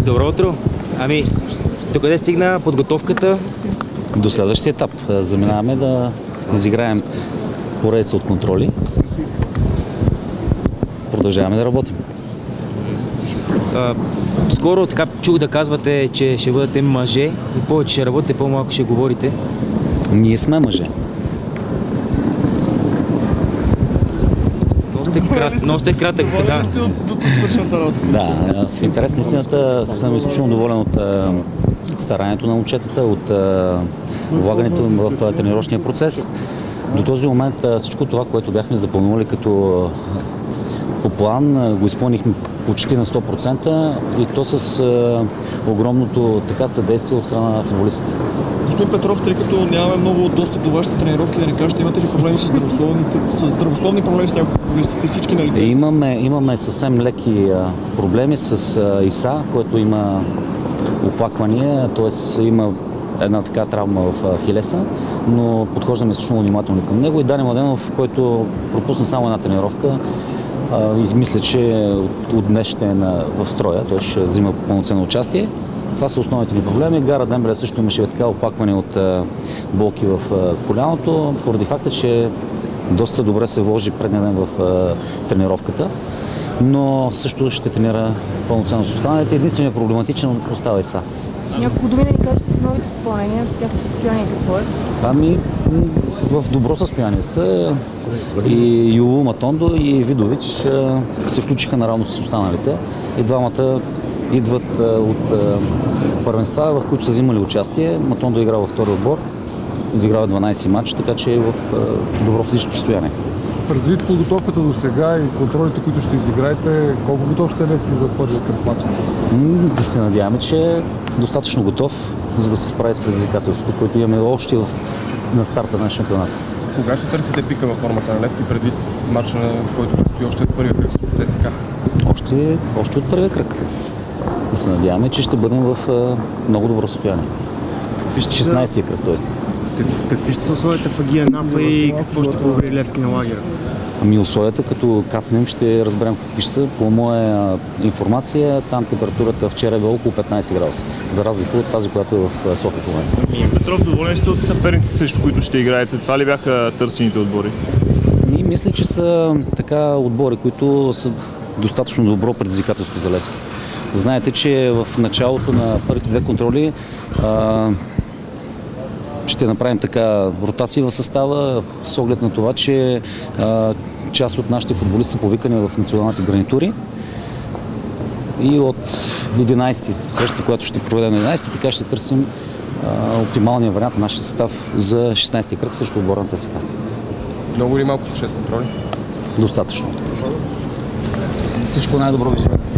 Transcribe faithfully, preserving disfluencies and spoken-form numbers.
Добро утро! Ами, докъде стигна подготовката? До следващия етап. Заминаваме да изиграем поредица от контроли. Продължаваме да работим. А, скоро така чух да казвате, че ще бъдете мъже и повече ще работите, по-малко ще говорите. Ние сме мъже. Но сте, крат, но сте кратък. Доволен ли сте от до тук свършената работа? Да, в интерес на истината съм изключително доволен от а, старанието на момчетата, от а, влагането им в а, тренировъчния процес. До този момент а, всичко това, което бяхме запланували като а, по план, а, го изпълнихме почти на сто процента и то с а, огромното така съдействие от страна на футболистите. Господин Петров, тъй като нямаме много достъп до вашите тренировки, да ни кажете, имате ли проблеми с здравословните, с здравословни проблеми с някои футболисти, всички на лице? Имаме, имаме съвсем леки а, проблеми с а, Иса, който има оплаквания, т.е. има една така травма в а, хилеса, но подхождаме изключително внимателно към него и Дани Младенов, който пропусна само една тренировка, а, и мисля, че от, от днес ще е на, в строя, той ще взима пълноценно участие. Това са основните ни проблеми. Гара Дембеле също имаше така оплакване от а, болки в а, коляното, поради факта, че доста добре се вложи предния ден в а, тренировката, но също ще тренира пълноценно с останалите. Единственият проблематичен остава Иса. Няколко думи да ни кажете с новите попълнения, тяхното състояние какво е? Ами, в добро състояние са и Юлу Матондо и Видович а, се включиха наравно с останалите. И двамата идват а, от а, първенства, в които са взимали участие. Матондо играл във втори отбор, изиграва дванайсет мача, така че е в а, добро физическо състояние. Предвид подготовката до сега и контролите, които ще изиграете, колко готов ще е Левски за първия кръг мача? Да се надяваме, че е достатъчно готов, за да се справи с предизвикателството, което имаме още в, на старта на шампионата. Кога ще търсите пика във формата на Левски предвид матча, който предстои още от първия кръг с ЦСКА? Още, още от първия кръг. Да се надяваме, че ще бъдем в а, много добро състояние. шестнайсети кръг, т.е. Как, какви ще са условията в Агия Напа и какво ще подобри Левски на лагера? Ами условията, като кацнем, ще разберем какви ще са. По моя информация, там температурата вчера е била около петнайсет градуса, за разлика от тази, която е в София в момента. Господин Петров, доволен сте от съперниците, срещу които ще играете? Това ли бяха търсените отбори? И мисля, че са така отбори, които са достатъчно добро предизвикателство за Левски. Знаете, че в началото на първите две контроли а, ще направим така ротации в състава с оглед на това, че а, част от нашите футболисти са повикани в националните гарнитури и от единайсети среща, която ще проведем на единайсети, така ще търсим а, оптималния вариант на нашия състав за шестнайсети кръг срещу отбора на ЦСКА. Много ли малко са шест контроли? Достатъчно. Всичко най-добро ви желая.